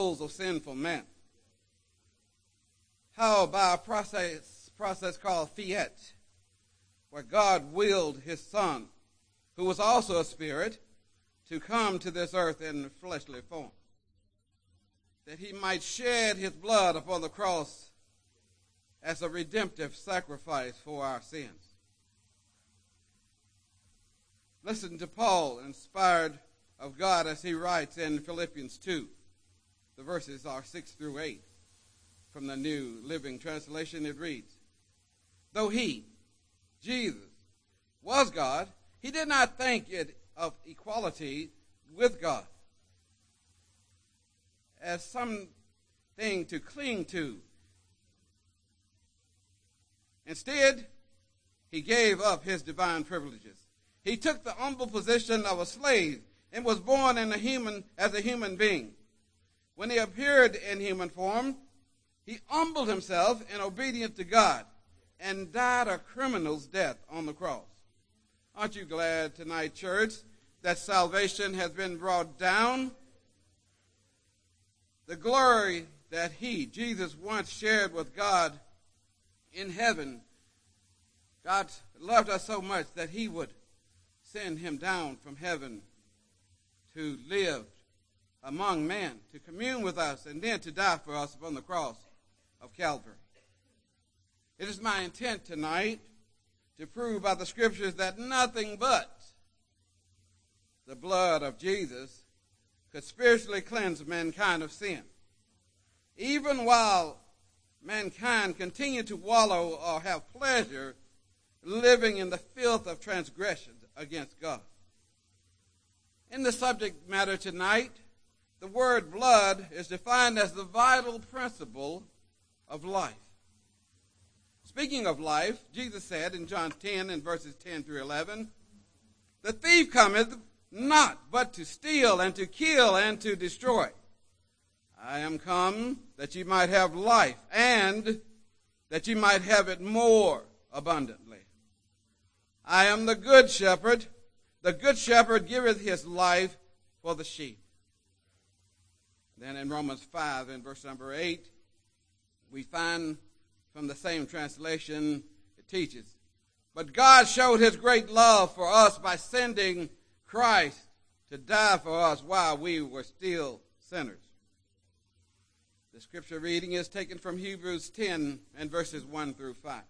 of sinful men. How by a process called fiat, where God willed his Son, who was also a spirit, to come to this earth in fleshly form, that he might shed his blood upon the cross as a redemptive sacrifice for our sins. Listen to Paul, inspired of God, as he writes in Philippians 2. The verses are 6 through 8. From the New Living Translation, it reads, "Though he, Jesus, was God, he did not think it of equality with God as something to cling to. Instead, he gave up his divine privileges. He took the humble position of a slave and was born as a human being. When he appeared in human form, he humbled himself in obedience to God and died a criminal's death on the cross." Aren't you glad tonight, church, that salvation has been brought down? The glory that Jesus, once shared with God in heaven, God loved us so much that he would send him down from heaven to live among men, to commune with us, and then to die for us upon the cross of Calvary. It is my intent tonight to prove by the scriptures that nothing but the blood of Jesus could spiritually cleanse mankind of sin, even while mankind continued to wallow or have pleasure living in the filth of transgressions against God. In the subject matter tonight, the word blood is defined as the vital principle of life. Speaking of life, Jesus said in John 10 and verses 10 through 11, "The thief cometh not but to steal and to kill and to destroy. I am come that ye might have life, and that ye might have it more abundantly. I am the good shepherd. The good shepherd giveth his life for the sheep." Then in Romans 5 and verse number 8, we find from the same translation, it teaches, "But God showed his great love for us by sending Christ to die for us while we were still sinners." The scripture reading is taken from Hebrews 10 and verses 1 through 5.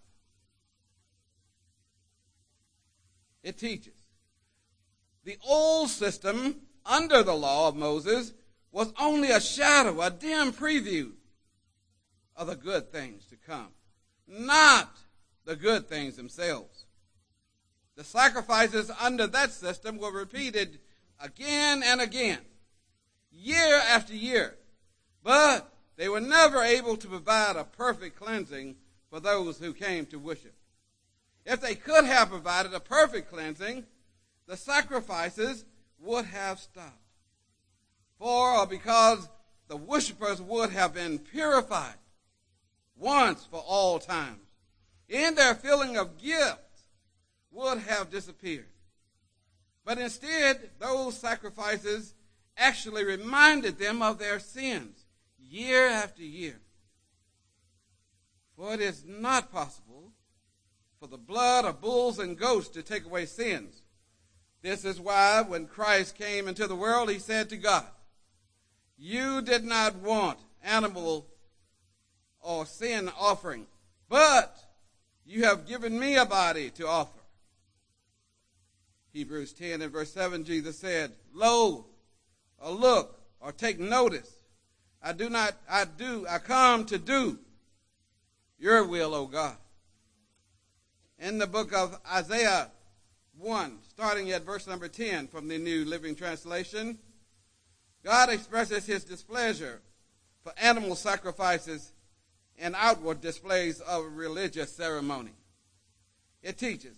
It teaches, the old system under the law of Moses was only a shadow, a dim preview of the good things to come, not the good things themselves. The sacrifices under that system were repeated again and again, year after year, but they were never able to provide a perfect cleansing for those who came to worship. If they could have provided a perfect cleansing, the sacrifices would have stopped. For or because the worshipers would have been purified once for all times, and their feeling of guilt would have disappeared. But instead, those sacrifices actually reminded them of their sins year after year. For it is not possible for the blood of bulls and goats to take away sins. This is why when Christ came into the world, he said to God, "You did not want animal or sin offering, but you have given me a body to offer." Hebrews 10 and verse 7, Jesus said, "Lo, or look, or take notice, I come to do your will, O God." In the book of Isaiah 1, starting at verse number 10 from the New Living Translation, God expresses his displeasure for animal sacrifices and outward displays of religious ceremony. It teaches,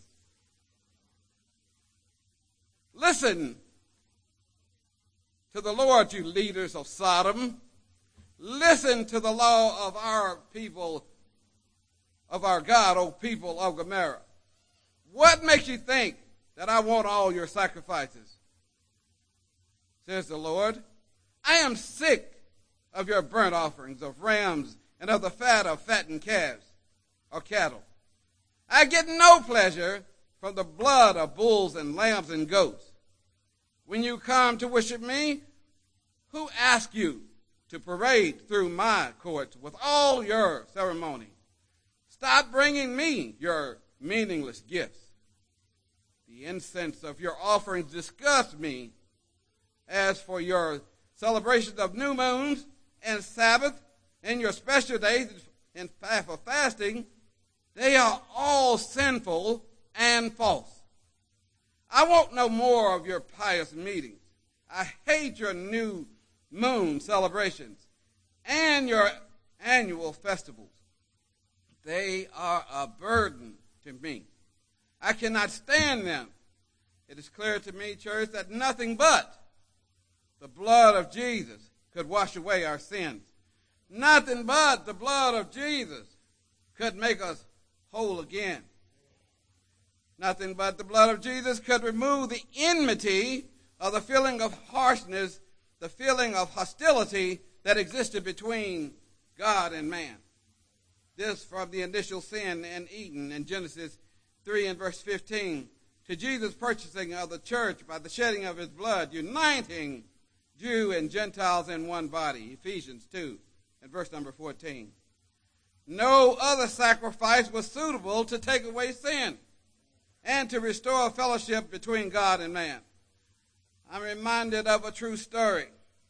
"Listen to the Lord, you leaders of Sodom. Listen to the law of our people, of our God, O people of Gomorrah. What makes you think that I want all your sacrifices? Says the Lord. I am sick of your burnt offerings of rams and of the fat of fattened calves or cattle. I get no pleasure from the blood of bulls and lambs and goats. When you come to worship me, who asked you to parade through my courts with all your ceremony? Stop bringing me your meaningless gifts. The incense of your offerings disgusts me. As for your celebrations of new moons and Sabbath and your special days and for fasting, they are all sinful and false. I want no more of your pious meetings. I hate your new moon celebrations and your annual festivals. They are a burden to me. I cannot stand them. It is clear to me, church, that nothing but the blood of Jesus could wash away our sins. Nothing but the blood of Jesus could make us whole again. Nothing but the blood of Jesus could remove the enmity or the feeling of harshness, the feeling of hostility that existed between God and man. This from the initial sin in Eden in Genesis 3 and verse 15 to Jesus' purchasing of the church by the shedding of his blood, uniting Jew and Gentiles in one body, Ephesians 2 and verse number 14. No other sacrifice was suitable to take away sin and to restore fellowship between God and man. I'm reminded of a true story.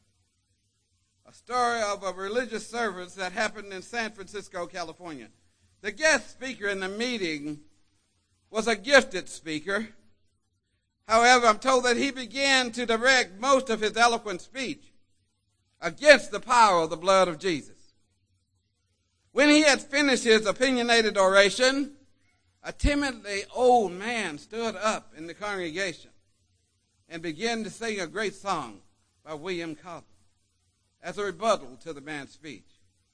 A story of a religious service that happened in San Francisco, California. The guest speaker in the meeting was a gifted speaker. However, I'm told that he began to direct most of his eloquent speech against the power of the blood of Jesus. When he had finished his opinionated oration, a timidly old man stood up in the congregation and began to sing a great song by William Cowper as a rebuttal to the man's speech.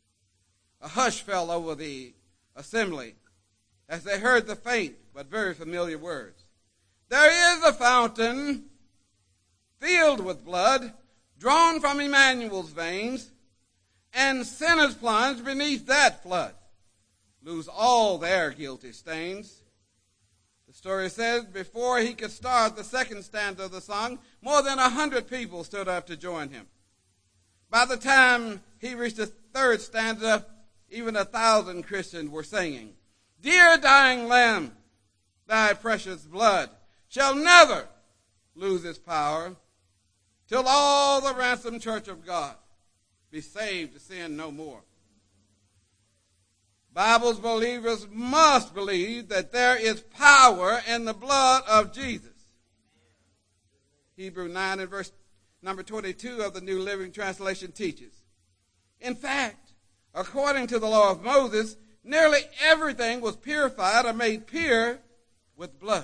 A hush fell over the assembly as they heard the faint but very familiar words. There is a fountain filled with blood drawn from Emmanuel's veins, and sinners plunge beneath that flood, lose all their guilty stains. The story says before he could start the second stanza of the song, more than 100 people stood up to join him. By the time he reached the third stanza, even 1,000 Christians were singing, Dear dying Lamb, thy precious blood shall never lose its power till all the ransomed church of God be saved to sin no more. Bible believers must believe that there is power in the blood of Jesus. Hebrews 9 and verse number 22 of the New Living Translation teaches. In fact, according to the law of Moses, nearly everything was purified or made pure with blood.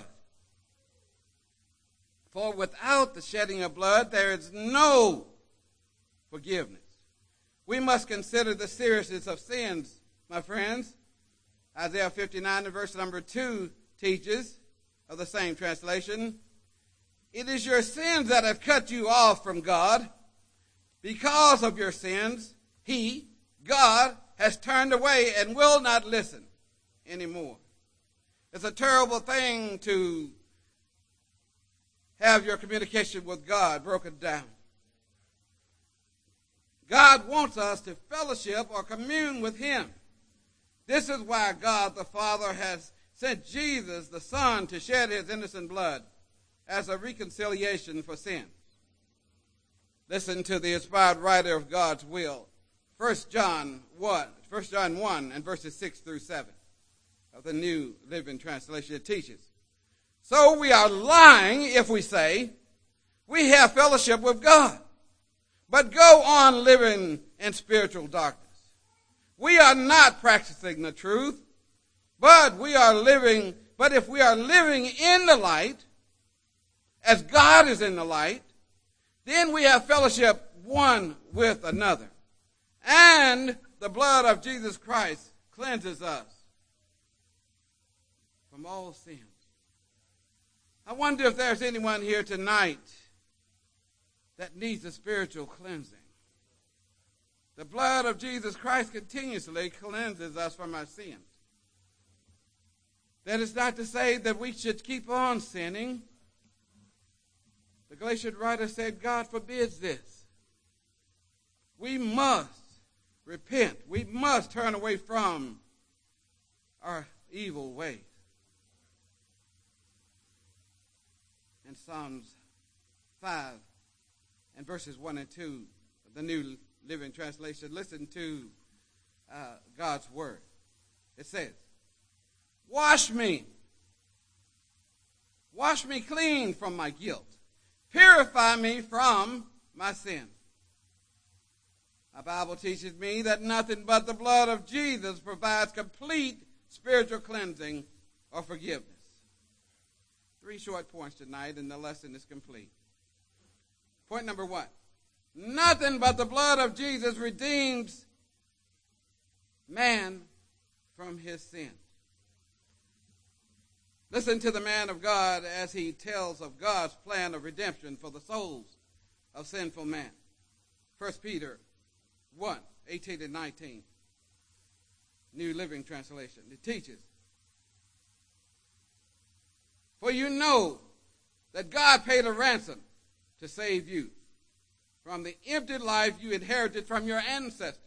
For without the shedding of blood, there is no forgiveness. We must consider the seriousness of sins, my friends. Isaiah 59 and verse number 2 teaches of the same translation, It is your sins that have cut you off from God. Because of your sins, He, God, has turned away and will not listen anymore. It's a terrible thing to have your communication with God broken down. God wants us to fellowship or commune with Him. This is why God the Father has sent Jesus the Son to shed His innocent blood as a reconciliation for sin. Listen to the inspired writer of God's will. 1 John 1 and verses 6 through 7 of the New Living Translation. It teaches, So we are lying if we say we have fellowship with God, but go on living in spiritual darkness. We are not practicing the truth, but if we are living in the light, as God is in the light, then we have fellowship one with another. And the blood of Jesus Christ cleanses us from all sins. I wonder if there's anyone here tonight that needs a spiritual cleansing. The blood of Jesus Christ continuously cleanses us from our sins. That is not to say that we should keep on sinning. The Galatian writer said, God forbids this. We must repent. We must turn away from our evil ways. In Psalms 5 and verses 1 and 2 of the New Living Translation, listen to God's word. It says, wash me clean from my guilt. Purify me from my sin. My Bible teaches me that nothing but the blood of Jesus provides complete spiritual cleansing or forgiveness. 3 short points tonight, and the lesson is complete. Point number 1. Nothing but the blood of Jesus redeems man from his sin. Listen to the man of God as he tells of God's plan of redemption for the souls of sinful man. 1 Peter 1, 18 and 19. New Living Translation. It teaches, for you know that God paid a ransom to save you from the empty life you inherited from your ancestors.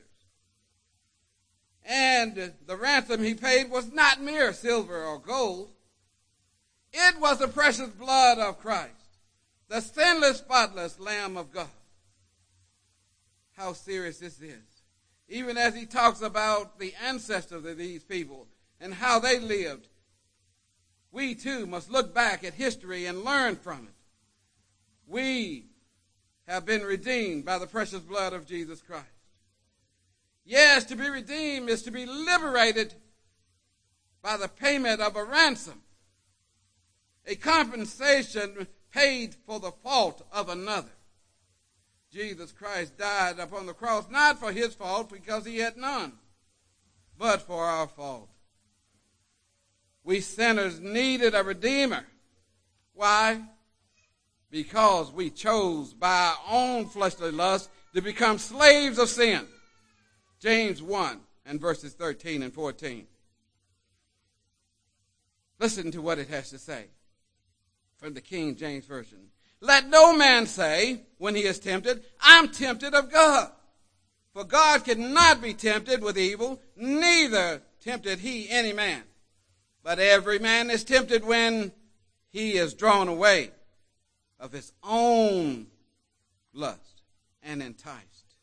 And the ransom he paid was not mere silver or gold. It was the precious blood of Christ, the sinless, spotless Lamb of God. How serious this is. Even as he talks about the ancestors of these people and how they lived, we too must look back at history and learn from it. We have been redeemed by the precious blood of Jesus Christ. Yes, to be redeemed is to be liberated by the payment of a ransom, a compensation paid for the fault of another. Jesus Christ died upon the cross not for his fault because he had none, but for our fault. We sinners needed a redeemer. Why? Because we chose by our own fleshly lust to become slaves of sin. James 1 and verses 13 and 14. Listen to what it has to say from the King James Version. Let no man say when he is tempted, I'm tempted of God. For God cannot be tempted with evil, neither tempted he any man. But every man is tempted when he is drawn away of his own lust and enticed.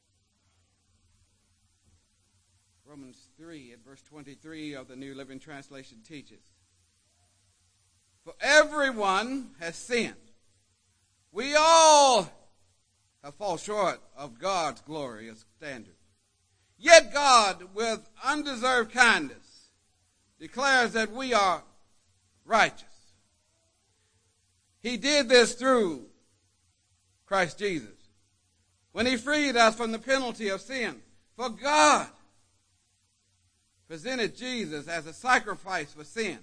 Romans 3 at verse 23 of the New Living Translation teaches, for everyone has sinned. We all have fallen short of God's glorious standard. Yet God, with undeserved kindness, declares that we are righteous. He did this through Christ Jesus, when he freed us from the penalty of sin. For God presented Jesus as a sacrifice for sin.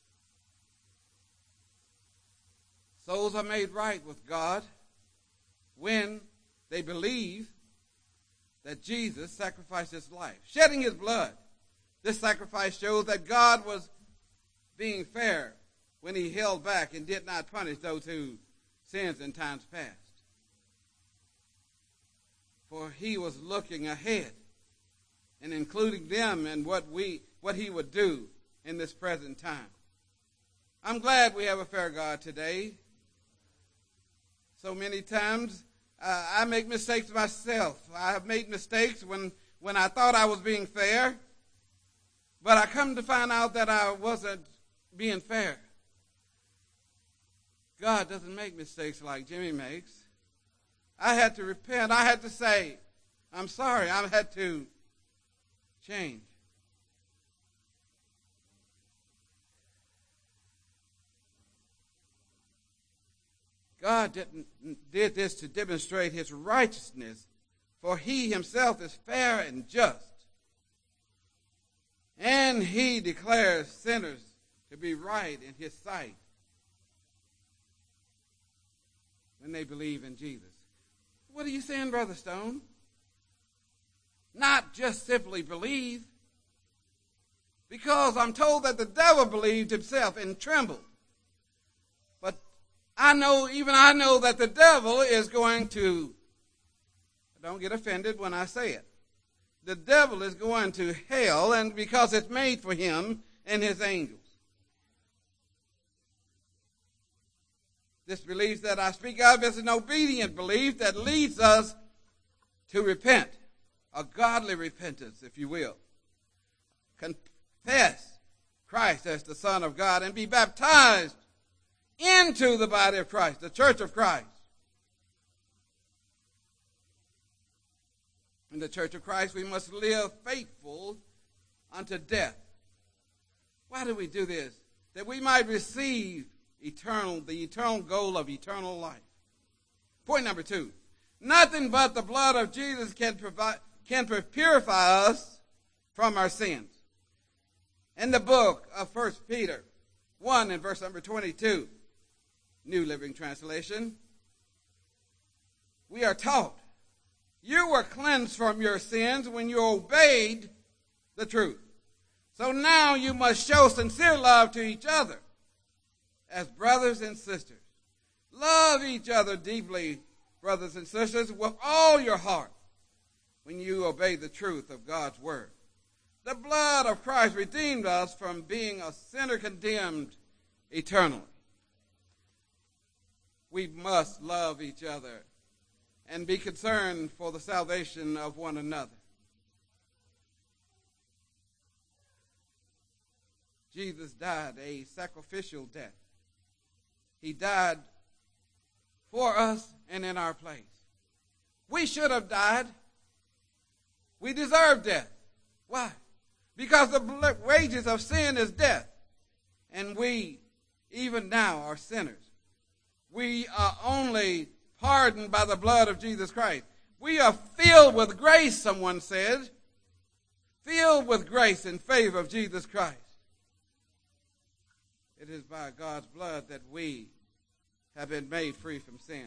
Souls are made right with God when they believe that Jesus sacrificed his life, shedding his blood. This sacrifice shows that God was being fair when he held back and did not punish those who sinned in times past. For he was looking ahead and including them in what he would do in this present time. I'm glad we have a fair God today. So many times I make mistakes myself. I have made mistakes when I thought I was being fair, but I come to find out that I wasn't being fair. God doesn't make mistakes like Jimmy makes. I had to repent. I had to say, I'm sorry. I had to change. God did this to demonstrate his righteousness, for he himself is fair and just. And he declares sinners to be right in his sight when they believe in Jesus. What are you saying, Brother Stone? not just simply believe. Because I'm told that the devil believed himself and trembled. But I know that the devil is going to, don't get offended when I say it, the devil is going to hell, and because it's made for him and his angels. This belief that I speak of is an obedient belief that leads us to repent, a godly repentance, if you will. Confess Christ as the Son of God and be baptized into the body of Christ, the church of Christ. In the church of Christ, we must live faithful unto death. Why do we do this? That we might receive the eternal goal of eternal life. Point number 2. Nothing but the blood of Jesus can purify us from our sins. In the book of 1 Peter 1 and verse number 22, New Living Translation, we are taught, you were cleansed from your sins when you obeyed the truth. So now you must show sincere love to each other as brothers and sisters. Love each other deeply, brothers and sisters, with all your heart when you obey the truth of God's word. The blood of Christ redeemed us from being a sinner condemned eternally. We must love each other and be concerned for the salvation of one another. Jesus died a sacrificial death. He died for us and in our place. We should have died. We deserve death. Why? Because the wages of sin is death. And we, even now, are sinners. We are only pardoned by the blood of Jesus Christ. We are filled with grace, someone said. Filled with grace in favor of Jesus Christ. It is by God's blood that we have been made free from sin.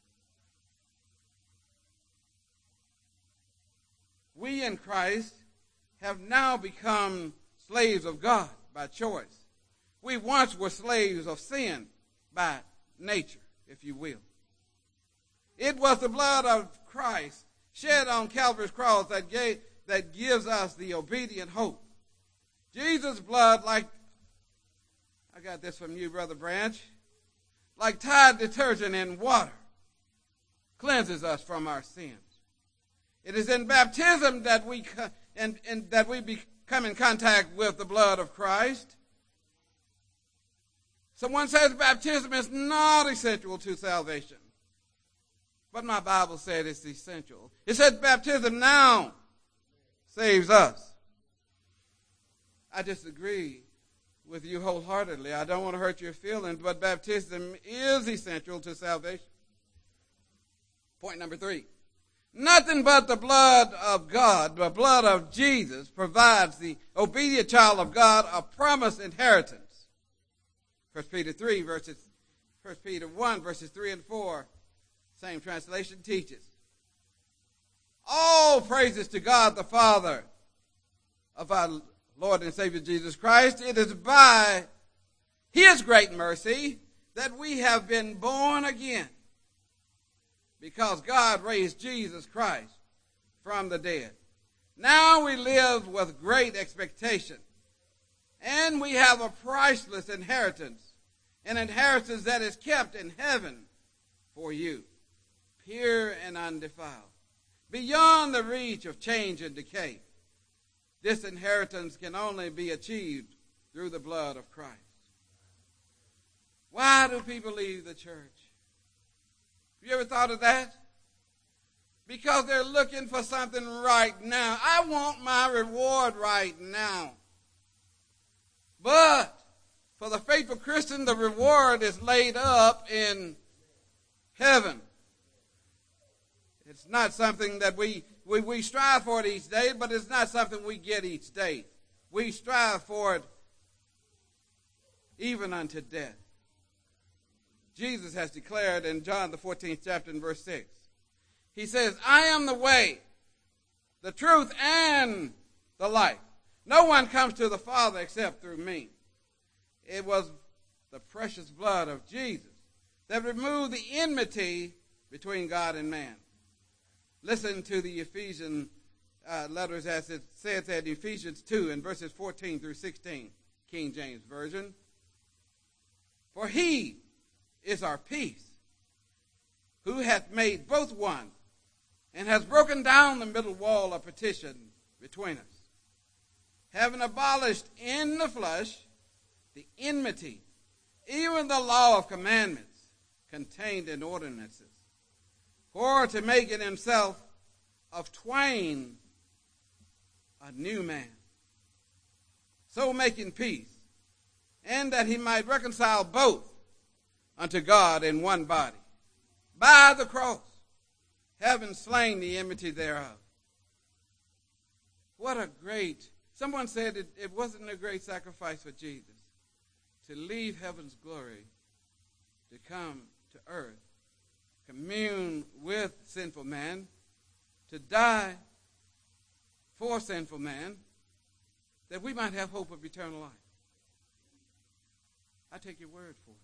We in Christ have now become slaves of God by choice. We once were slaves of sin by nature, if you will. It was the blood of Christ shed on Calvary's cross that gives us the obedient hope. Jesus' blood, like, I got this from you, Brother Branch, like Tide detergent in water, cleanses us from our sins. It is in baptism that we come in contact with the blood of Christ. Someone says baptism is not essential to salvation. But my Bible said it's essential. It said baptism now saves us. I disagree with you wholeheartedly. I don't want to hurt your feelings, but baptism is essential to salvation. Point number 3. Nothing but the blood of God, the blood of Jesus, provides the obedient child of God a promised inheritance. 1 Peter 1, verses 3 and 4, same translation teaches. All praises to God the Father of our Lord and Savior Jesus Christ. It is by His great mercy that we have been born again, because God raised Jesus Christ from the dead. Now we live with great expectation, and we have a priceless inheritance, an inheritance that is kept in heaven for you, pure and undefiled, beyond the reach of change and decay. This inheritance can only be achieved through the blood of Christ. Why do people leave the church? Have you ever thought of that? Because they're looking for something right now. I want my reward right now. But for the faithful Christian, the reward is laid up in heaven. It's not something that we strive for it each day, but it's not something we get each day. We strive for it even unto death. Jesus has declared in John the 14th chapter and verse 6. He says, I am the way, the truth, and the life. No one comes to the Father except through me. It was the precious blood of Jesus that removed the enmity between God and man. Listen to the Ephesian letters as it says at Ephesians 2 in verses 14 through 16, King James Version. For he is our peace, who hath made both one, and has broken down the middle wall of partition between us, having abolished in the flesh the enmity, even the law of commandments contained in ordinances, for to make in himself of twain a new man, so making peace, and that he might reconcile both unto God in one body, by the cross, having slain the enmity thereof. What a great, someone said it wasn't a great sacrifice for Jesus to leave heaven's glory to come to earth, commune with sinful man, to die for sinful man, that we might have hope of eternal life. I take your word for it.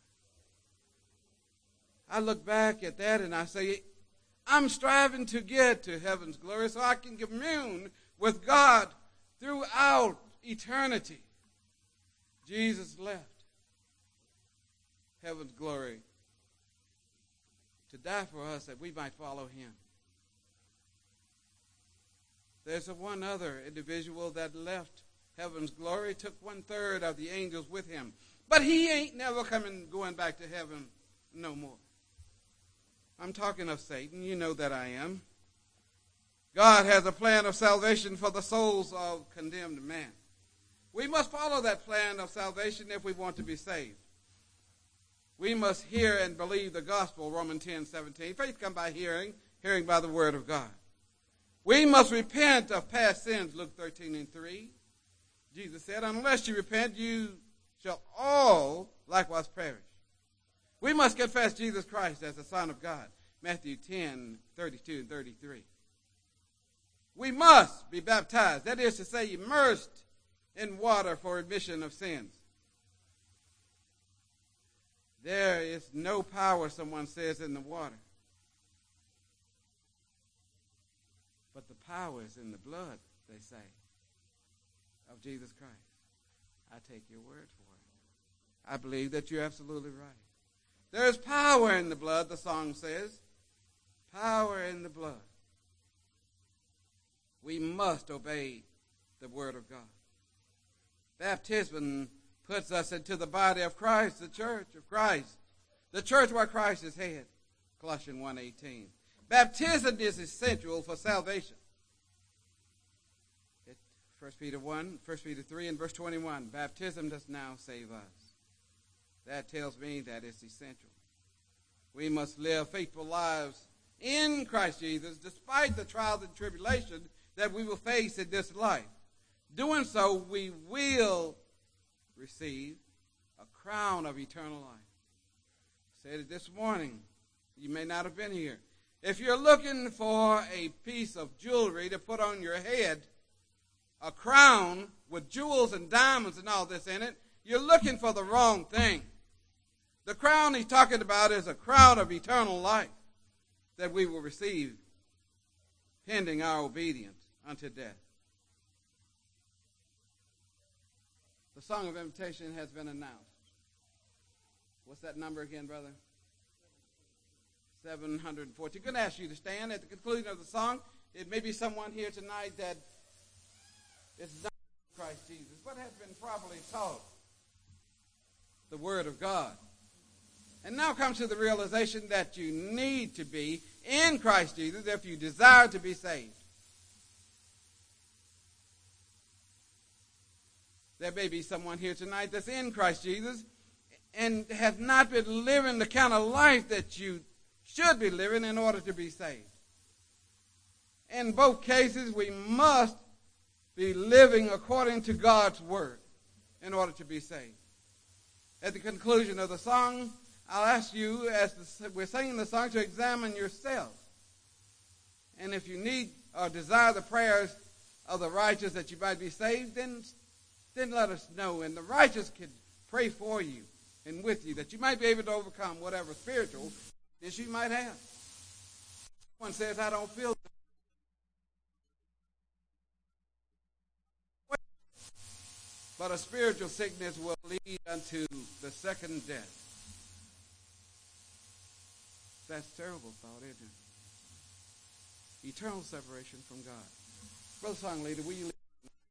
I look back at that and I say, I'm striving to get to heaven's glory so I can commune with God throughout eternity. Jesus left heaven's glory to die for us that we might follow him. There's one other individual that left heaven's glory, took 1/3 of the angels with him. But he ain't never going back to heaven no more. I'm talking of Satan. You know that I am. God has a plan of salvation for the souls of condemned men. We must follow that plan of salvation if we want to be saved. We must hear and believe the gospel, Romans 10:17. Faith comes by hearing, hearing by the word of God. We must repent of past sins, Luke 13:3. Jesus said, unless you repent, you shall all likewise perish. We must confess Jesus Christ as the Son of God, Matthew 10:32 and 33. We must be baptized, that is to say, immersed in water for remission of sins. There is no power, someone says, in the water. But the power is in the blood, they say, of Jesus Christ. I take your word for it. I believe that you're absolutely right. There is power in the blood, the song says. Power in the blood. We must obey the word of God. Baptism puts us into the body of Christ, the church of Christ. The church where Christ is head. Colossians 1:18. Baptism is essential for salvation. 1 Peter 3 and verse 21. Baptism does now save us. That tells me that it's essential. We must live faithful lives in Christ Jesus despite the trials and tribulations that we will face in this life. Doing so, we will receive a crown of eternal life. I said it this morning. You may not have been here. If you're looking for a piece of jewelry to put on your head, a crown with jewels and diamonds and all this in it, you're looking for the wrong thing. The crown he's talking about is a crown of eternal life that we will receive pending our obedience unto death. The song of invitation has been announced. What's that number again, brother? 740. I'm going to ask you to stand at the conclusion of the song. It may be someone here tonight that is not Christ Jesus, but has been properly taught the Word of God. And now comes to the realization that you need to be in Christ Jesus if you desire to be saved. There may be someone here tonight that's in Christ Jesus and has not been living the kind of life that you should be living in order to be saved. In both cases, we must be living according to God's word in order to be saved. At the conclusion of the song, I'll ask you, as we're singing the song, to examine yourself. And if you need or desire the prayers of the righteous that you might be saved, then let us know. And the righteous can pray for you and with you that you might be able to overcome whatever spiritual issue you might have. One says, I don't feel but a spiritual sickness will lead unto the second death. That's a terrible thought, isn't it? Eternal separation from God. Brother Song Leader, will you lead?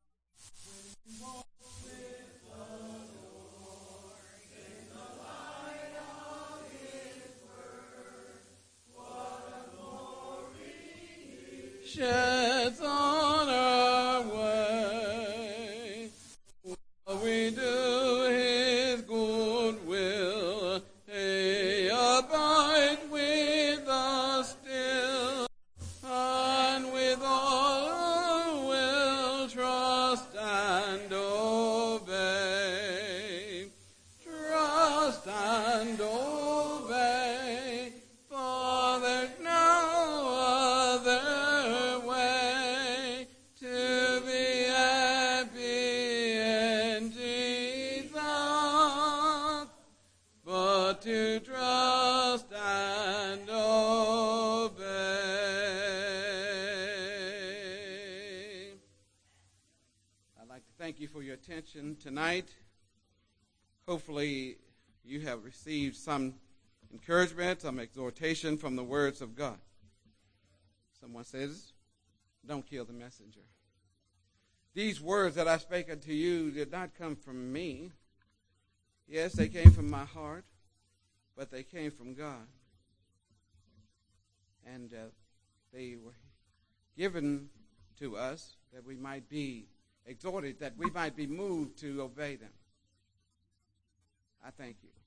Sheds on our way, while we do His good will, He abide with us still, and with all will trust and obey. Trust and obey, for there's no other way to be happy in Jesus, but to trust and obey. I'd like to thank you for your attention tonight. Hopefully you have received some encouragement, some exhortation from the words of God. Someone says, don't kill the messenger. These words that I spake unto you did not come from me. Yes, they came from my heart, but they came from God. And they were given to us that we might be exhorted, that we might be moved to obey them. I thank you.